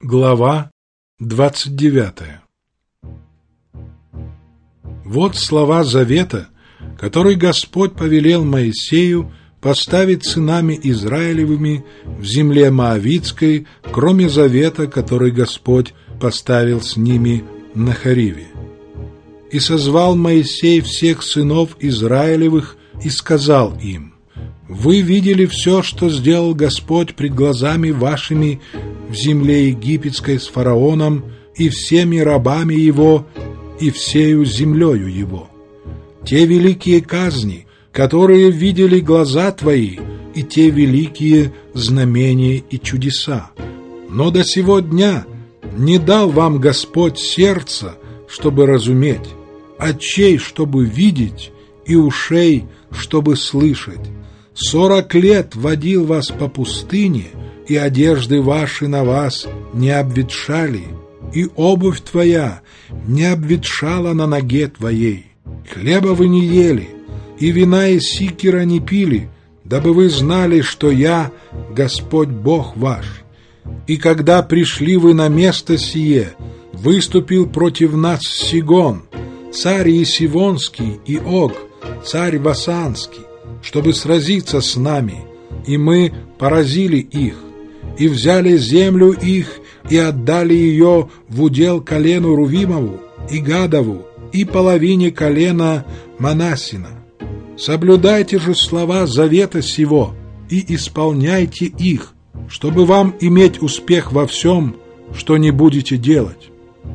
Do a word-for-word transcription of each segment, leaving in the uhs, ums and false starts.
Глава двадцать девятая. Вот слова завета, который Господь повелел Моисею поставить сынами Израилевыми в земле Моавитской, кроме завета, который Господь поставил с ними на Хориве. И созвал Моисей всех сынов Израилевых и сказал им: «Вы видели все, что сделал Господь пред глазами вашими в земле египетской с фараоном и всеми рабами его и всею землею его. Те великие казни, которые видели глаза твои, и те великие знамения и чудеса. Но до сего дня не дал вам Господь сердца, чтобы разуметь, очей, чтобы видеть, и ушей, чтобы слышать. Сорок лет водил вас по пустыне, и одежды ваши на вас не обветшали, и обувь твоя не обветшала на ноге твоей. Хлеба вы не ели, и вина из сикера не пили, дабы вы знали, что я Господь Бог ваш. И когда пришли вы на место сие, выступил против нас Сигон, царь Есивонский, и Ог, царь Басанский, чтобы сразиться с нами, и мы поразили их, и взяли землю их, и отдали ее в удел колену Рувимову, и Гадову, и половине колена Манассина. Соблюдайте же слова завета сего, и исполняйте их, чтобы вам иметь успех во всем, что не будете делать.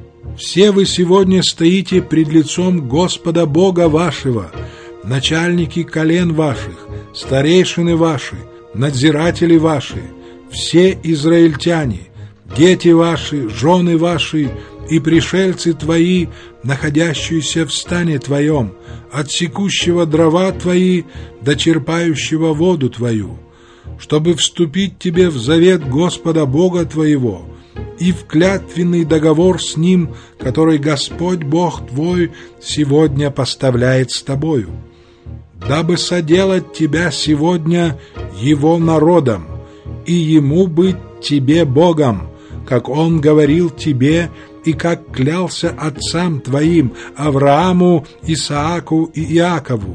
Все вы сегодня стоите пред лицом Господа Бога вашего, начальники колен ваших, старейшины ваши, надзиратели ваши, все израильтяне, дети ваши, жены ваши и пришельцы твои, находящиеся в стане твоем, от секущего дрова твои до черпающего воду твою, чтобы вступить тебе в завет Господа Бога твоего и в клятвенный договор с Ним, который Господь Бог твой сегодня поставляет с тобою, дабы соделать тебя сегодня Его народом, и Ему быть тебе Богом, как Он говорил тебе и как клялся отцам твоим Аврааму, Исааку и Иакову.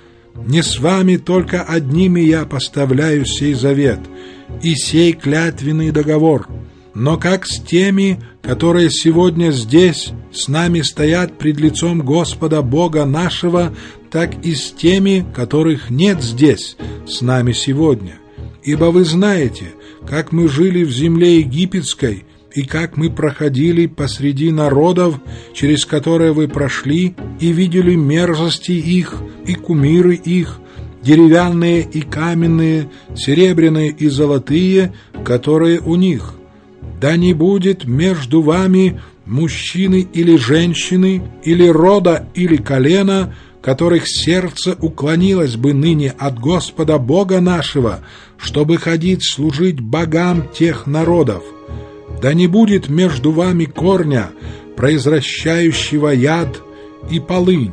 Не с вами только одними я поставляю сей завет и сей клятвенный договор, но как с теми, которые сегодня здесь с нами стоят пред лицом Господа Бога нашего, так и с теми, которых нет здесь с нами сегодня. Ибо вы знаете, как мы жили в земле египетской, и как мы проходили посреди народов, через которые вы прошли, и видели мерзости их, и кумиры их, деревянные и каменные, серебряные и золотые, которые у них. Да не будет между вами мужчины или женщины, или рода, или колена, которых сердце уклонилось бы ныне от Господа Бога нашего, чтобы ходить служить богам тех народов. Да не будет между вами корня, произвращающего яд и полынь,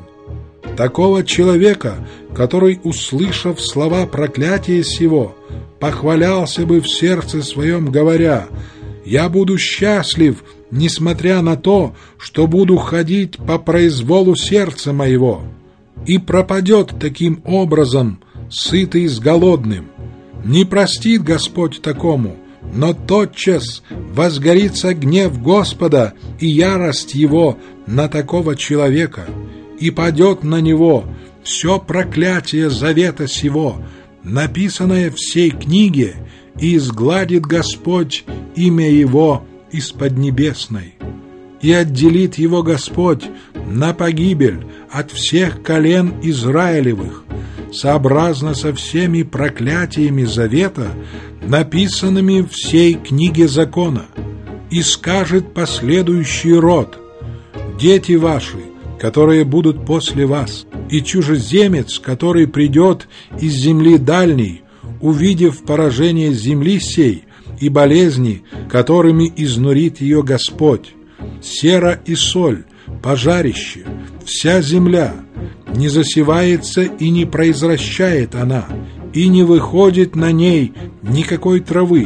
такого человека, который, услышав слова проклятия сего, похвалялся бы в сердце своем, говоря: «Я буду счастлив, несмотря на то, что буду ходить по произволу сердца моего», и пропадет таким образом, сытый с голодным. Не простит Господь такому, но тотчас возгорится гнев Господа и ярость Его на такого человека, и падет на него все проклятие завета сего, написанное в сей книге, и изгладит Господь имя Его из поднебесной, и отделит его Господь на погибель от всех колен Израилевых, сообразно со всеми проклятиями завета, написанными в сей книге закона, и скажет последующий род: дети ваши, которые будут после вас, и чужеземец, который придет из земли дальней, увидев поражение земли сей и болезни, которыми изнурит ее Господь, сера и соль, пожарище, вся земля, не засевается и не произращает она, и не выходит на ней никакой травы,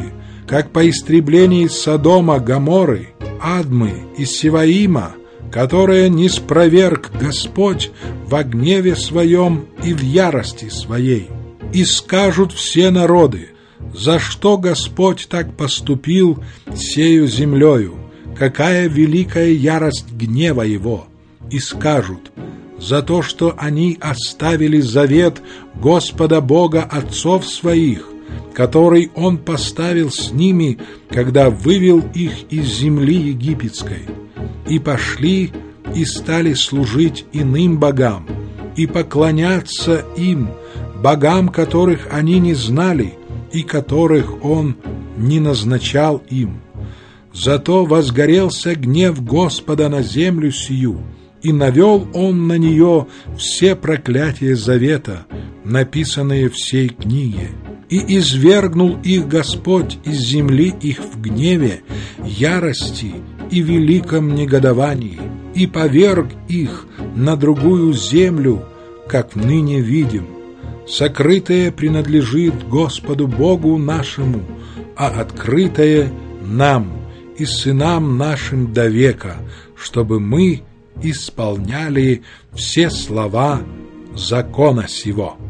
как по истреблении Содома, Гоморры, Адмы и Севаима, которое не спроверг Господь во гневе своем и в ярости своей. И скажут все народы: за что Господь так поступил сею землею, какая великая ярость гнева Его. И скажут: за то, что они оставили завет Господа Бога отцов своих, который Он поставил с ними, когда вывел их из земли египетской, и пошли и стали служить иным богам, и поклоняться им, богам, которых они не знали, и которых Он не назначал им. Зато возгорелся гнев Господа на землю сию, и навел Он на нее все проклятия завета, написанные в сей книге. И извергнул их Господь из земли их в гневе, ярости и великом негодовании, и поверг их на другую землю, как ныне видим. Сокрытое принадлежит Господу Богу нашему, а открытое нам и сынам нашим до века, чтобы мы исполняли все слова закона сего.